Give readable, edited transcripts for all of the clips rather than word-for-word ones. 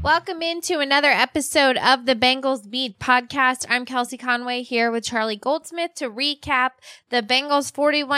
Welcome into another episode of the Bengals Beat podcast. I'm Kelsey Conway here with Charlie Goldsmith to recap the Bengals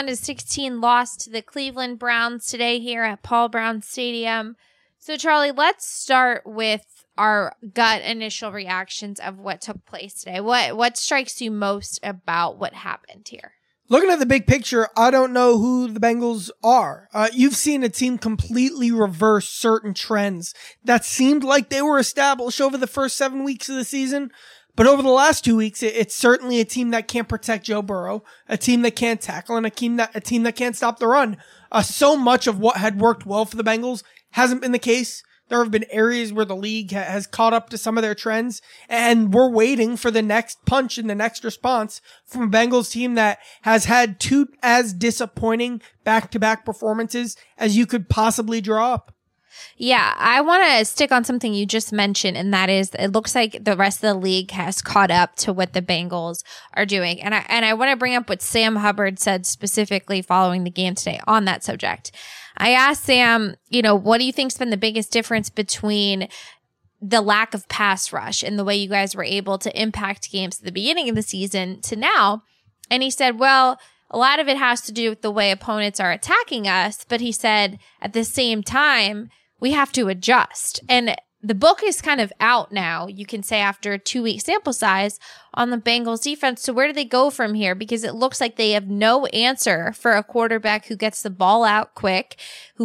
41-16 loss to the Cleveland Browns today here at Paul Brown Stadium. So Charlie, let's start with our gut initial reactions of what took place today. What strikes you most about what happened here? Looking at the big picture, I don't know who the Bengals are. You've seen a team completely reverse certain trends that seemed like they were established over the first 7 weeks of the season. But over the last 2 weeks, it's certainly a team that can't protect Joe Burrow, a team that can't tackle, and a team that can't stop the run. So much of what had worked well for the Bengals hasn't been the case. There have been areas where the league has caught up to some of their trends, and we're waiting for the next punch and the next response from a Bengals team that has had two as disappointing back-to-back performances as you could possibly draw up. Yeah, I want to stick on something you just mentioned, and that is it looks like the rest of the league has caught up to what the Bengals are doing. And I want to bring up what Sam Hubbard said specifically following the game today on that subject. I asked Sam, what do you think's been the biggest difference between the lack of pass rush and the way you guys were able to impact games at the beginning of the season to now? And he said, well, a lot of it has to do with the way opponents are attacking us. But he said at the same time, we have to adjust. And the book is kind of out now, you can say, after a 2-week sample size on the Bengals defense. So where do they go from here? Because it looks like they have no answer for a quarterback who gets the ball out quick,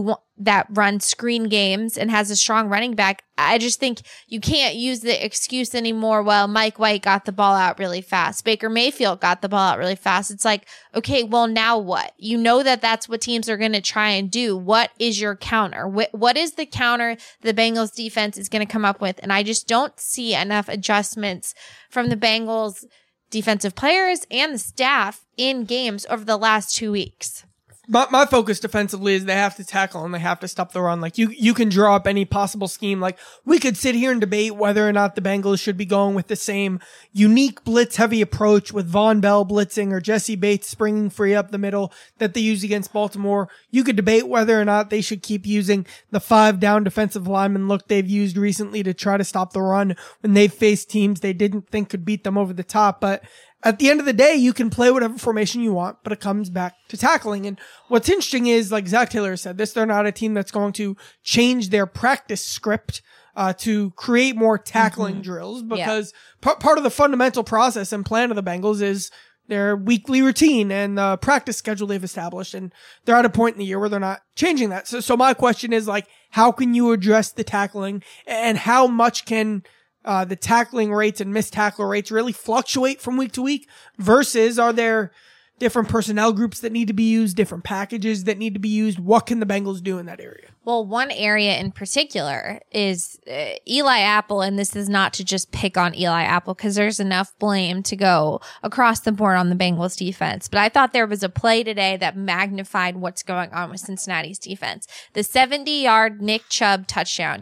that runs screen games and has a strong running back. I just think you can't use the excuse anymore. Well, Mike White got the ball out really fast. Baker Mayfield got the ball out really fast. It's like, okay, well, now what? You know that's what teams are going to try and do. What is your counter? What is the counter the Bengals defense is going to come up with? And I just don't see enough adjustments from the Bengals defensive players and the staff in games over the last 2 weeks. My focus defensively is they have to tackle and they have to stop the run. Like you can draw up any possible scheme. Like we could sit here and debate whether or not the Bengals should be going with the same unique blitz heavy approach with Von Bell blitzing or Jesse Bates springing free up the middle that they used against Baltimore. You could debate whether or not they should keep using the 5 down defensive lineman look they've used recently to try to stop the run when they've faced teams they didn't think could beat them over the top. But at the end of the day, you can play whatever formation you want, but it comes back to tackling. And what's interesting is, like Zach Taylor said, they're not a team that's going to change their practice script to create more tackling drills, because part of the fundamental process and plan of the Bengals is their weekly routine and the practice schedule they've established. And they're at a point in the year where they're not changing that. So my question is, like, how can you address the tackling, and how much can the tackling rates and missed tackle rates really fluctuate from week to week, versus are there different personnel groups that need to be used, different packages that need to be used? What can the Bengals do in that area? Well, one area in particular is Eli Apple, and this is not to just pick on Eli Apple because there's enough blame to go across the board on the Bengals defense. But I thought there was a play today that magnified what's going on with Cincinnati's defense. The 70-yard Nick Chubb touchdown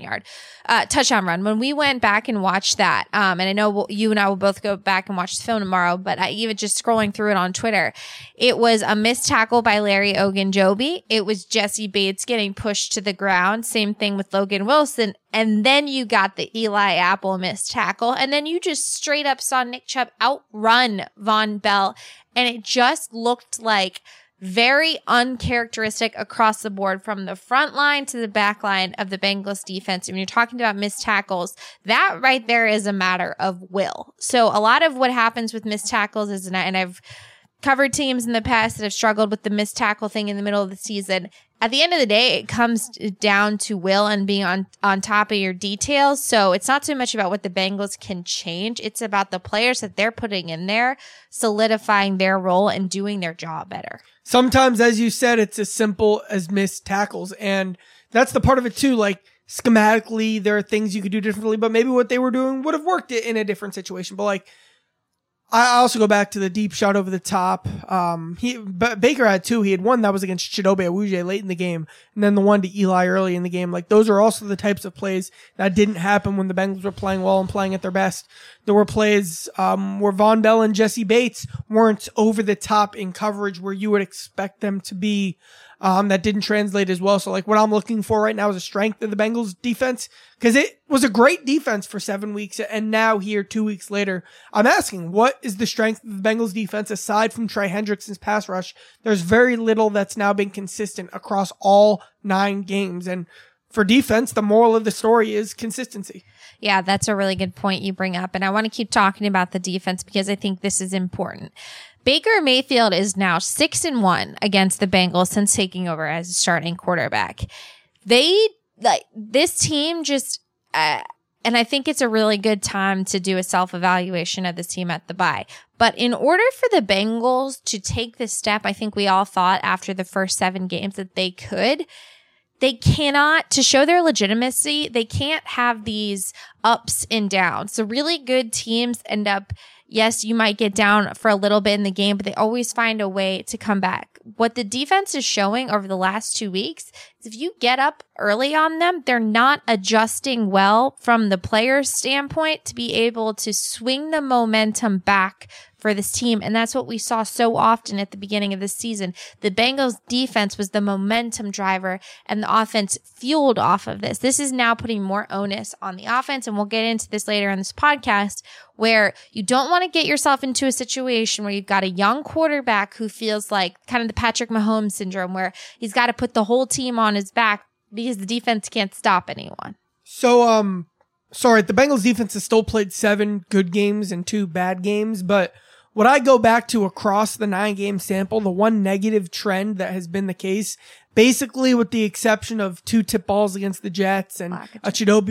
run. When we went back and watched that, and I know you and I will both go back and watch the film tomorrow, but I even just scrolling through it on Twitter, it was a missed tackle by Larry Ogunjobi. It was Jesse Bates getting pushed to the ground. Same thing with Logan Wilson. And then you got the Eli Apple missed tackle. And then you just straight up saw Nick Chubb outrun Von Bell. And it just looked like very uncharacteristic across the board, from the front line to the back line of the Bengals defense. And when you're talking about missed tackles, that right there is a matter of will. So a lot of what happens with missed tackles is, and I've covered teams in the past that have struggled with the missed tackle thing in the middle of the season. At the end of the day, it comes down to will and being on top of your details. So it's not so much about what the Bengals can change. It's about the players that they're putting in there, solidifying their role and doing their job better. Sometimes, as you said, it's as simple as missed tackles. And that's the part of it too. Like, schematically, there are things you could do differently, but maybe what they were doing would have worked in a different situation. But like, I also go back to the deep shot over the top. Baker had 2. He had one that was against Chidobe Awuzie late in the game, and then the one to Eli early in the game. Like, those are also the types of plays that didn't happen when the Bengals were playing well and playing at their best. There were plays where Von Bell and Jesse Bates weren't over the top in coverage where you would expect them to be. That didn't translate as well. So like what I'm looking for right now is a strength of the Bengals defense, because it was a great defense for 7 weeks. And now here 2 weeks later, I'm asking, what is the strength of the Bengals defense aside from Trey Hendrickson's pass rush? There's very little that's now been consistent across all 9 games. And for defense, the moral of the story is consistency. Yeah, that's a really good point you bring up. And I want to keep talking about the defense because I think this is important. Baker Mayfield is now 6-1 against the Bengals since taking over as a starting quarterback. This team just, and I think it's a really good time to do a self-evaluation of this team at the bye. But in order for the Bengals to take this step, I think we all thought after the first 7 games that they could. They cannot, to show their legitimacy, they can't have these ups and downs. So really good teams end up, yes, you might get down for a little bit in the game, but they always find a way to come back. What the defense is showing over the last 2 weeks is if you get up early on them, they're not adjusting well from the player's standpoint to be able to swing the momentum back for this team. And that's what we saw so often at the beginning of the season. The Bengals defense was the momentum driver and the offense fueled off of this. This is now putting more onus on the offense. And we'll get into this later in this podcast, where you don't want to get yourself into a situation where you've got a young quarterback who feels like kind of the Patrick Mahomes syndrome, where he's got to put the whole team on his back because the defense can't stop anyone. So, sorry, the Bengals defense has still played 7 good games and 2 bad games, but what I go back to across the 9-game sample, the one negative trend that has been the case, basically with the exception of 2 tip balls against the Jets and a Chidobe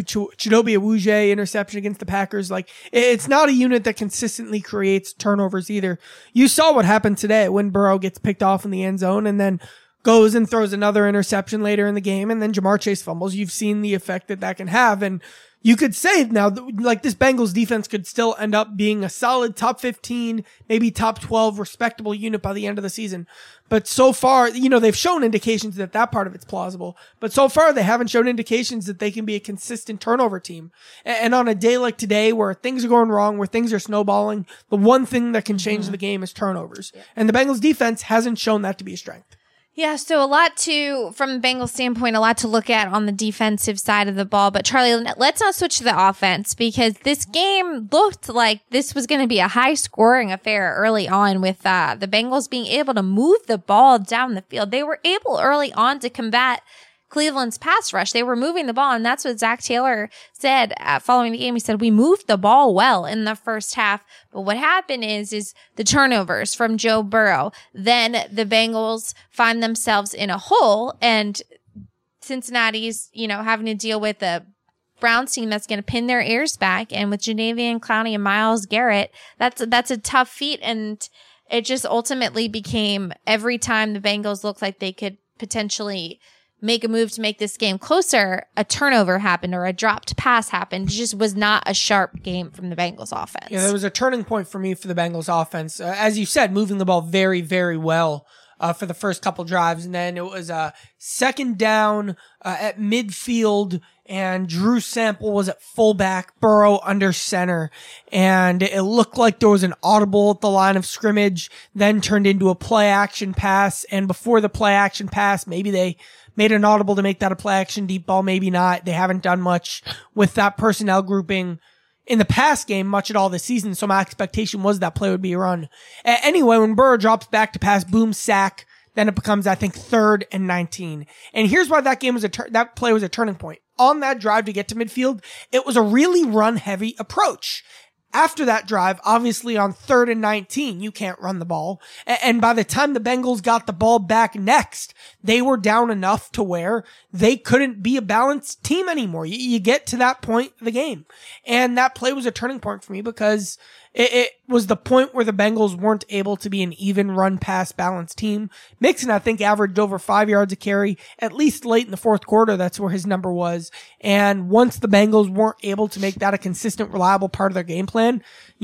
Awuzie interception against the Packers, like it's not a unit that consistently creates turnovers either. You saw what happened today when Burrow gets picked off in the end zone and then goes and throws another interception later in the game, and then Jamar Chase fumbles. You've seen the effect that can have, and you could say now, like, this Bengals defense could still end up being a solid top 15, maybe top 12 respectable unit by the end of the season. But so far, they've shown indications that part of it's plausible. But so far, they haven't shown indications that they can be a consistent turnover team. And on a day like today, where things are going wrong, where things are snowballing, the one thing that can change the game is turnovers. Yeah. And the Bengals defense hasn't shown that to be a strength. Yeah, so from the Bengals standpoint, a lot to look at on the defensive side of the ball. But Charlie, let's not switch to the offense, because this game looked like this was going to be a high-scoring affair early on, with the Bengals being able to move the ball down the field. They were able early on to combat Cleveland's pass rush. They were moving the ball, and that's what Zach Taylor said following the game. He said, we moved the ball well in the first half, but what happened is the turnovers from Joe Burrow. Then the Bengals find themselves in a hole, and Cincinnati's, having to deal with a Browns team that's going to pin their ears back, and with Jadeveon Clowney and Myles Garrett, that's a tough feat, and it just ultimately became every time the Bengals looked like they could potentially make a move to make this game closer, a turnover happened or a dropped pass happened. It just was not a sharp game from the Bengals offense. Yeah, there was a turning point for me for the Bengals offense. As you said, moving the ball very, very well for the first couple drives. And then it was a second down at midfield, and Drew Sample was at fullback, Burrow under center. And it looked like there was an audible at the line of scrimmage, then turned into a play action pass. And before the play action pass, maybe they made an audible to make that a play action deep ball, maybe not. They haven't done much with that personnel grouping in the past game much at all this season, so my expectation was that play would be a run. Anyway, when Burrow drops back to pass, boom, sack, then it becomes, I think, 3rd and 19. And here's why that game was that play was a turning point. On that drive to get to midfield, it was a really run-heavy approach. After that drive, obviously on 3rd and 19, you can't run the ball. And by the time the Bengals got the ball back next, they were down enough to where they couldn't be a balanced team anymore. You get to that point of the game. And that play was a turning point for me, because it was the point where the Bengals weren't able to be an even run pass balanced team. Mixon, I think, averaged over 5 yards a carry, at least late in the fourth quarter. That's where his number was. And once the Bengals weren't able to make that a consistent, reliable part of their game plan,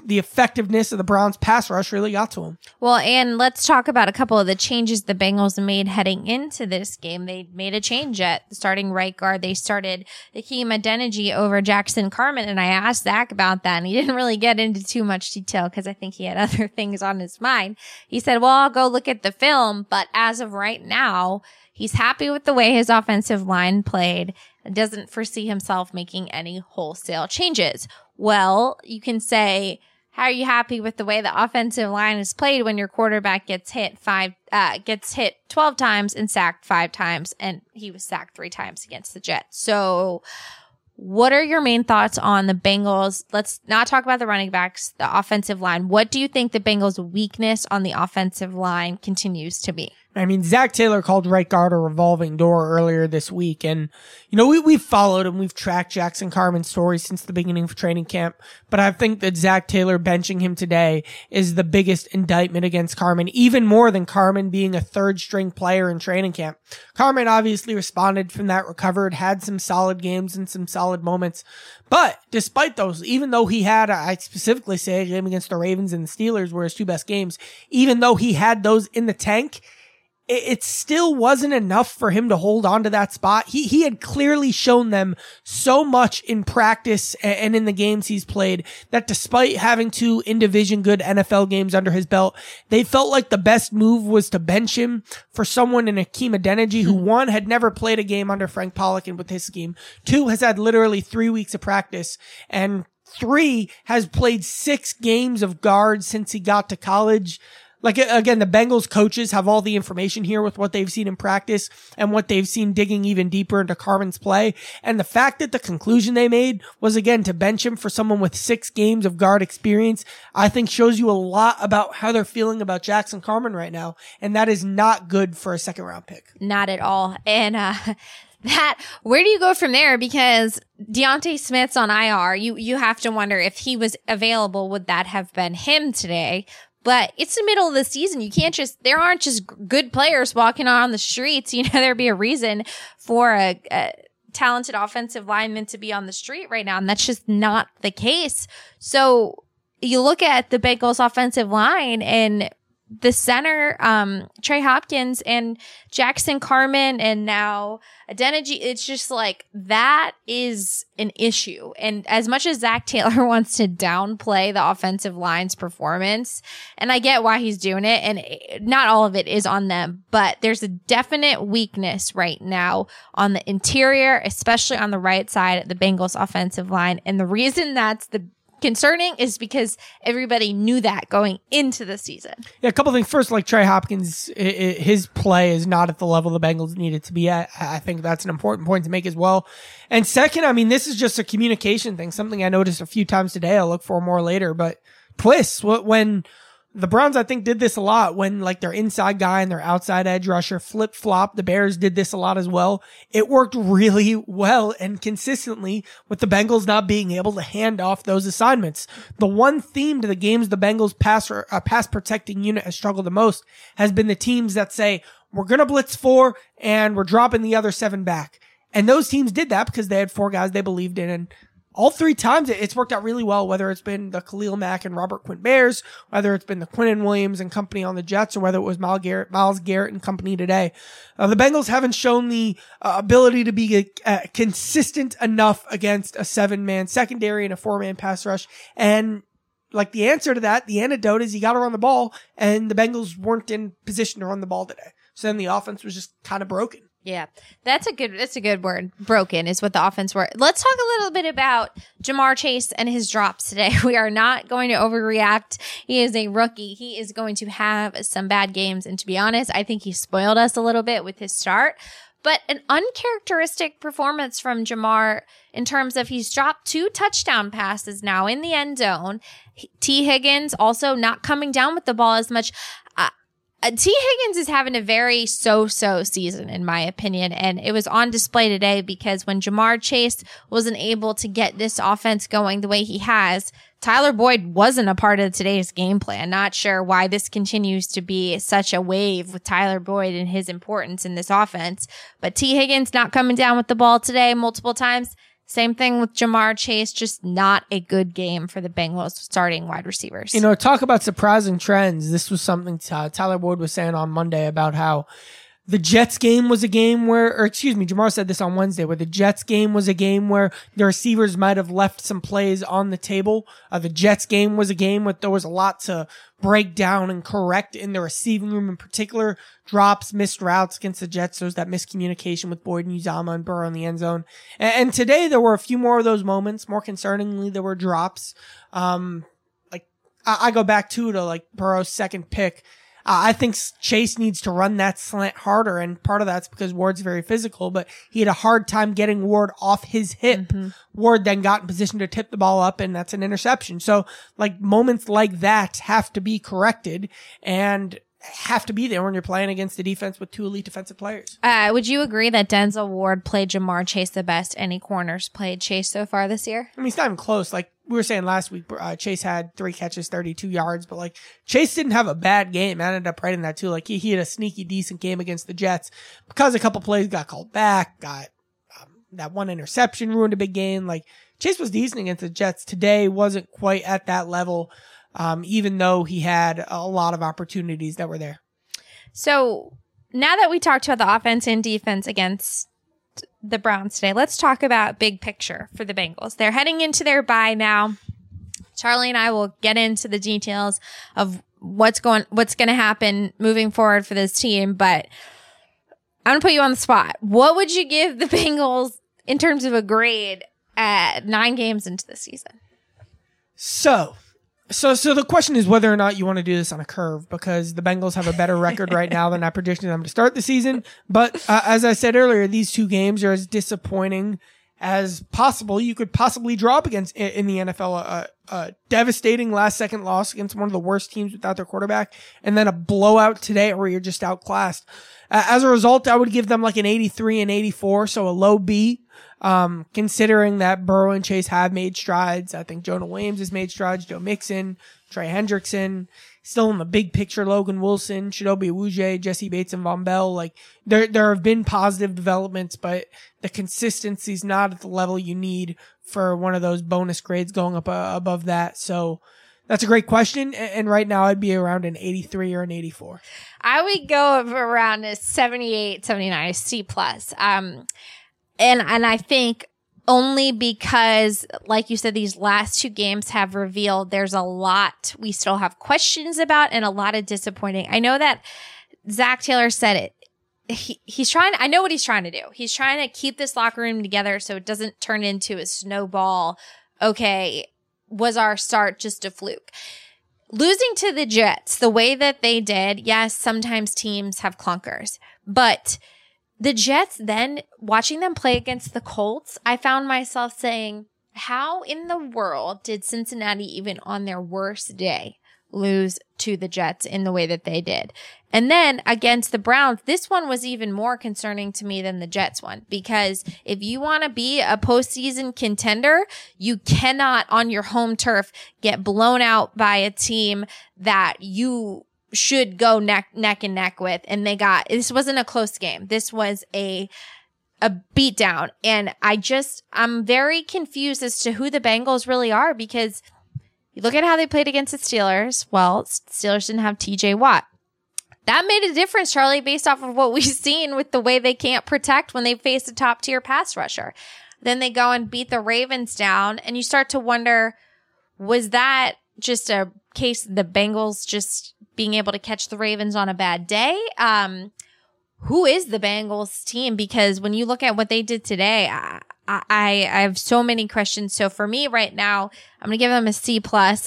the effectiveness of the Browns pass rush really got to him. Well, and let's talk about a couple of the changes the Bengals made heading into this game. They made a change at starting right guard. They started Hakeem Adeniji over Jackson Carman, and I asked Zach about that, and he didn't really get into too much detail because I think he had other things on his mind. He said, well, I'll go look at the film, but as of right now, he's happy with the way his offensive line played and doesn't foresee himself making any wholesale changes. Well, you can say, how are you happy with the way the offensive line is played when your quarterback gets hit 12 times and sacked 5 times, and he was sacked 3 times against the Jets? So what are your main thoughts on the Bengals? Let's not talk about the running backs, the offensive line. What do you think the Bengals' weakness on the offensive line continues to be? I mean, Zach Taylor called right guard a revolving door earlier this week. And, we've followed and we've tracked Jackson Carman's story since the beginning of training camp. But I think that Zach Taylor benching him today is the biggest indictment against Carman, even more than Carman being a third string player in training camp. Carman obviously responded from that, recovered, had some solid games and some solid moments. But despite those, even though he had, I specifically say a game against the Ravens and the Steelers were his 2 best games, even though he had those in the tank, it still wasn't enough for him to hold on to that spot. He had clearly shown them so much in practice and in the games he's played that despite having 2 in-division good NFL games under his belt, they felt like the best move was to bench him for someone in Hakeem Adeniji who, 1, had never played a game under Frank Pollock and with his scheme, 2, has had literally 3 weeks of practice, and 3, has played 6 games of guard since he got to college. Like, again, the Bengals coaches have all the information here with what they've seen in practice and what they've seen digging even deeper into Carman's play. And the fact that the conclusion they made was, again, to bench him for someone with 6 games of guard experience, I think shows you a lot about how they're feeling about Jackson Carman right now. And that is not good for a 2nd round pick. Not at all. And, where do you go from there? Because Deontay Smith's on IR. You have to wonder if he was available, would that have been him today? But it's the middle of the season. You can't there aren't just good players walking on the streets. There'd be a reason for a talented offensive lineman to be on the street right now. And that's just not the case. So you look at the Bengals offensive line and the center, Trey Hopkins and Jackson Carman and now Adeniji, it's just like that is an issue. And as much as Zach Taylor wants to downplay the offensive line's performance, and I get why he's doing it, and not all of it is on them, but there's a definite weakness right now on the interior, especially on the right side of the Bengals offensive line. And the reason that's concerning is because everybody knew that going into the season. Yeah, a couple things. First, like Trey Hopkins, his play is not at the level the Bengals need it to be at. I think that's an important point to make as well. And second, I mean, this is just a communication thing, something I noticed a few times today. I'll look for more later, but twists. When the Browns, I think, did this a lot when like their inside guy and their outside edge rusher flip-flop. The Bears did this a lot as well. It worked really well and consistently with the Bengals not being able to hand off those assignments. The one theme to the games the Bengals pass protecting unit has struggled the most has been the teams that say, we're going to blitz 4 and we're dropping the other 7 back. And those teams did that because they had 4 guys they believed in, and all 3 times it's worked out really well, whether it's been the Khalil Mack and Robert Quinn Bears, whether it's been the Quinnen Williams and company on the Jets, or whether it was Myles Garrett and company today. The Bengals haven't shown the ability to be consistent enough against a 7-man secondary and a 4-man pass rush. And like the answer to that, the antidote is you got to run the ball, and the Bengals weren't in position to run the ball today. So then the offense was just kind of broken. Yeah, that's a good word. Broken is what the offense were. Let's talk a little bit about Ja'Marr Chase and his drops today. We are not going to overreact. He is a rookie. He is going to have some bad games. And to be honest, I think he spoiled us a little bit with his start. But an uncharacteristic performance from Ja'Marr in terms of he's dropped 2 touchdown passes now in the end zone. T. Higgins also not coming down with the ball as much. T. Higgins is having a very so-so season, in my opinion, and it was on display today because when Ja'Marr Chase wasn't able to get this offense going the way he has, Tyler Boyd wasn't a part of today's game plan. Not sure why this continues to be such a wave with Tyler Boyd and his importance in this offense, but T. Higgins not coming down with the ball today multiple times. Same thing with Jamar Chase, just not a good game for the Bengals starting wide receivers. Talk about surprising trends. This was something Tyler Boyd was saying on Monday about how the Jets game was a game Jamar said this on Wednesday, where the Jets game was a game where the receivers might have left some plays on the table. The Jets game was a game where there was a lot to break down and correct in the receiving room, in particular, drops, missed routes against the Jets. There was that miscommunication with Boyd and Uzomah and Burrow in the end zone. And today there were a few more of those moments. More concerningly, there were drops. I go back to Burrow's second pick. I think Chase needs to run that slant harder, and part of that's because Ward's very physical, but he had a hard time getting Ward off his hip. Mm-hmm. Ward then got in position to tip the ball up, and that's an interception. So, moments like that have to be corrected and have to be there when you're playing against the defense with two elite defensive players. Would you agree that Denzel Ward played Jamar Chase the best any corners played Chase so far this year? I mean, it's not even close. We were saying last week, Chase had 3 catches, 32 yards, but Chase didn't have a bad game. I ended up writing that too. He had a sneaky decent game against the Jets because a couple plays got called back, got that one interception ruined a big game. Chase was decent against the Jets. Today wasn't quite at that level, even though he had a lot of opportunities that were there. So now that we talked about the offense and defense against the Browns today, let's talk about big picture for the Bengals. They're heading into their bye now. Charlie and I will get into the details of what's going to happen moving forward for this team, but I'm going to put you on the spot. What would you give the Bengals in terms of a grade at 9 games into the season? So the question is whether or not you want to do this on a curve, because the Bengals have a better record right now than I predicted them to start the season. But as I said earlier, these 2 games are as disappointing as possible. You could possibly draw up against in the NFL a devastating last-second loss against one of the worst teams without their quarterback, and then a blowout today where you're just outclassed. As a result, I would give them an 83 and 84, so a low B. Considering that Burrow and Chase have made strides. I think Jonah Williams has made strides, Joe Mixon, Trey Hendrickson, still in the big picture, Logan Wilson, Chidobe Awuzie, Jesse Bates, and Von Bell. There have been positive developments, but the consistency's not at the level you need for one of those bonus grades going up above that. So that's a great question. And right now I'd be around an 83 or an 84. I would go around a 78, 79, a C+. And I think only because, like you said, these last 2 games have revealed there's a lot we still have questions about and a lot of disappointing. I know that Zach Taylor said it. I know what he's trying to do. He's trying to keep this locker room together so it doesn't turn into a snowball. Okay, was our start just a fluke? Losing to the Jets the way that they did, yes, sometimes teams have clunkers, but the Jets, then watching them play against the Colts, I found myself saying, how in the world did Cincinnati, even on their worst day, lose to the Jets in the way that they did? And then against the Browns, this one was even more concerning to me than the Jets one, because if you want to be a postseason contender, you cannot on your home turf get blown out by a team that you should go neck and neck with. And this wasn't a close game. This was a beatdown. And I'm very confused as to who the Bengals really are, because you look at how they played against the Steelers. Well, Steelers didn't have TJ Watt. That made a difference, Charlie, based off of what we've seen with the way they can't protect when they face a top tier pass rusher. Then they go and beat the Ravens down, and you start to wonder, was that just a case of the Bengals just being able to catch the Ravens on a bad day? Who is the Bengals team? Because when you look at what they did today, I have so many questions. So for me right now, I'm going to give them a C+.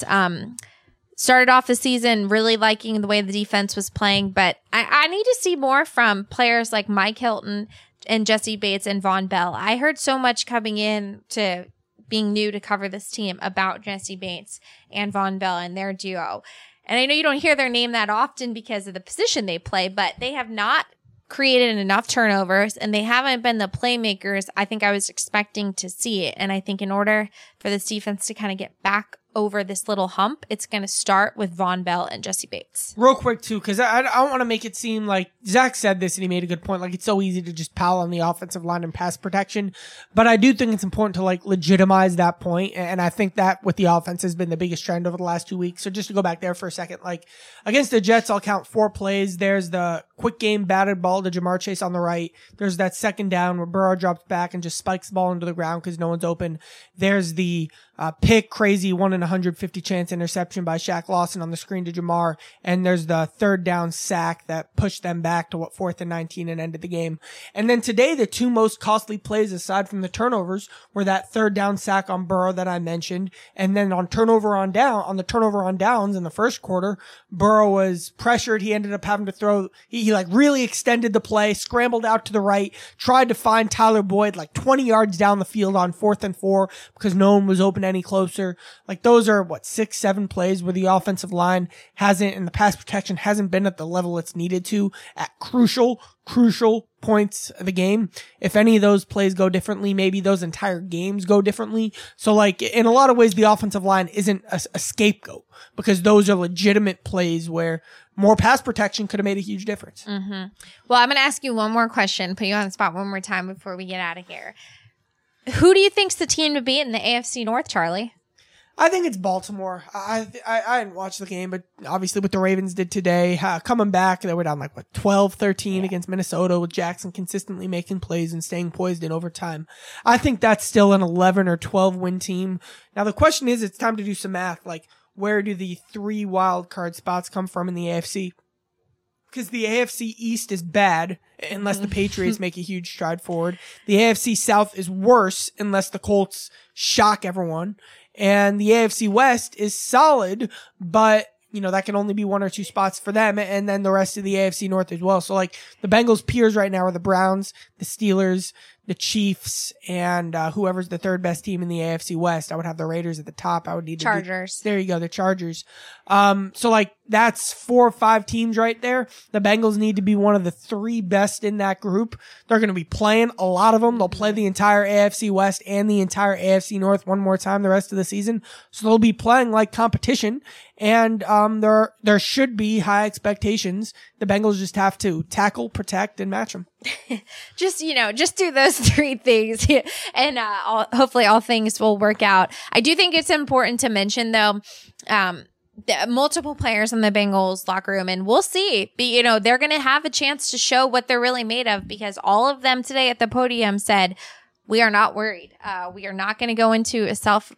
Started off the season really liking the way the defense was playing, but I need to see more from players like Mike Hilton and Jesse Bates and Von Bell. I heard so much coming in to being new to cover this team about Jesse Bates and Von Bell and their duo. And I know you don't hear their name that often because of the position they play, but they have not created enough turnovers, and they haven't been the playmakers I think I was expecting to see it. And I think in order for this defense to kind of get back over this little hump, it's going to start with Von Bell and Jesse Bates. Real quick, too, because I don't want to make it seem like Zach said this and he made a good point. Like, it's so easy to just pile on the offensive line and pass protection. But I do think it's important to, like, legitimize that point. And I think that with the offense has been the biggest trend over the last 2 weeks. So just to go back there for a second, like, against the Jets, I'll count 4 plays. There's the quick game batted ball to Jamar Chase on the right. There's that second down where Burrow drops back and just spikes the ball into the ground because no one's open. There's the pick, crazy 1 in 150 chance interception by Shaq Lawson on the screen to Jamar. And there's the third down sack that pushed them back to 4th and 19 and ended the game. And then today, the 2 most costly plays aside from the turnovers were that third down sack on Burrow that I mentioned. And then on the turnover on downs in the first quarter, Burrow was pressured. He ended up having to throw, he like really extended the play, scrambled out to the right, tried to find Tyler Boyd like 20 yards down the field on 4th and 4 because no one was open any closer. Like those are 6, 7 plays where the offensive line hasn't, and the pass protection hasn't been at the level it's needed to at crucial points of the game. If any of those plays go differently, maybe those entire games go differently. So like in a lot of ways, the offensive line isn't a scapegoat because those are legitimate plays where more pass protection could have made a huge difference. Mm-hmm. Well, I'm going to ask you one more question, put you on the spot one more time before we get out of here. Who do you think's the team to beat in the AFC North, Charlie? I think it's Baltimore. I didn't watch the game, but obviously what the Ravens did today, coming back, they were down 12-13 against Minnesota with Jackson consistently making plays and staying poised in overtime. I think that's still an 11 or 12 win team. Now the question is, it's time to do some math. Like, where do the 3 wild card spots come from in the AFC? Because the AFC East is bad unless the Patriots make a huge stride forward. The AFC South is worse unless the Colts shock everyone. And the AFC West is solid, but that can only be 1 or 2 spots for them. And then the rest of the AFC North as well. So like the Bengals' peers right now are the Browns, the Steelers, the Chiefs, and whoever's the third best team in the AFC West. I would have the Raiders at the top. I would need Chargers. There you go, the Chargers. So like that's 4 or 5 teams right there. The Bengals need to be one of the 3 best in that group. They're going to be playing a lot of them. They'll play the entire AFC West and the entire AFC North one more time the rest of the season. So they'll be playing like competition. And there should be high expectations. The Bengals just have to tackle, protect, and match them. just do those 3 things, and hopefully all things will work out. I do think it's important to mention, though, the multiple players in the Bengals locker room, and we'll see. But, they're going to have a chance to show what they're really made of because all of them today at the podium said, we are not worried. We are not going to go into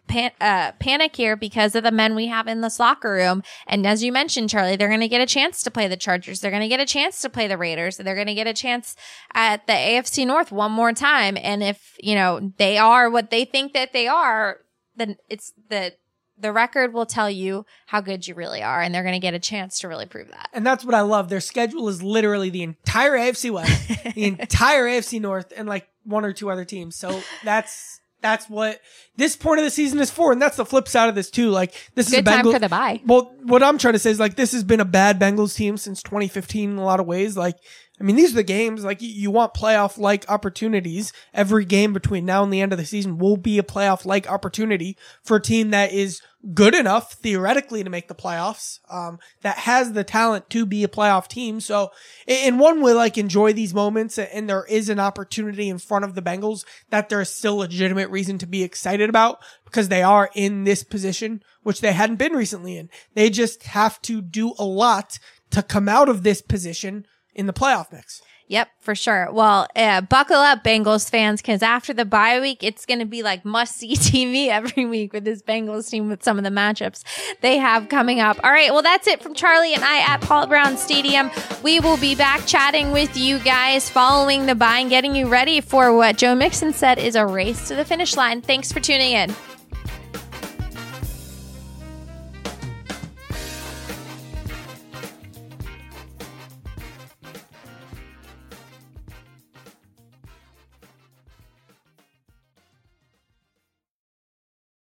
a panic here because of the men we have in this locker room. And as you mentioned, Charlie, they're going to get a chance to play the Chargers. They're going to get a chance to play the Raiders. They're going to get a chance at the AFC North one more time. And if, they are what they think that they are, then it's the record will tell you how good you really are, and they're going to get a chance to really prove that. And that's what I love. Their schedule is literally the entire AFC West, the entire AFC North, and 1 or 2 other teams. So that's what this point of the season is for. And that's the flip side of this too. This is good time for the bye. Well, what I'm trying to say is this has been a bad Bengals team since 2015 in a lot of ways. These are the games, you want playoff-like opportunities. Every game between now and the end of the season will be a playoff-like opportunity for a team that is good enough, theoretically, to make the playoffs, that has the talent to be a playoff team. So, in one way, enjoy these moments, and there is an opportunity in front of the Bengals that there is still legitimate reason to be excited about, because they are in this position, which they hadn't been recently in. They just have to do a lot to come out of this position in the playoff mix. Yep, for sure. Well, buckle up, Bengals fans, because after the bye week, it's going to be must-see TV every week with this Bengals team with some of the matchups they have coming up. All right, well, that's it from Charlie and I at Paul Brown Stadium. We will be back chatting with you guys following the bye and getting you ready for what Joe Mixon said is a race to the finish line. Thanks for tuning in.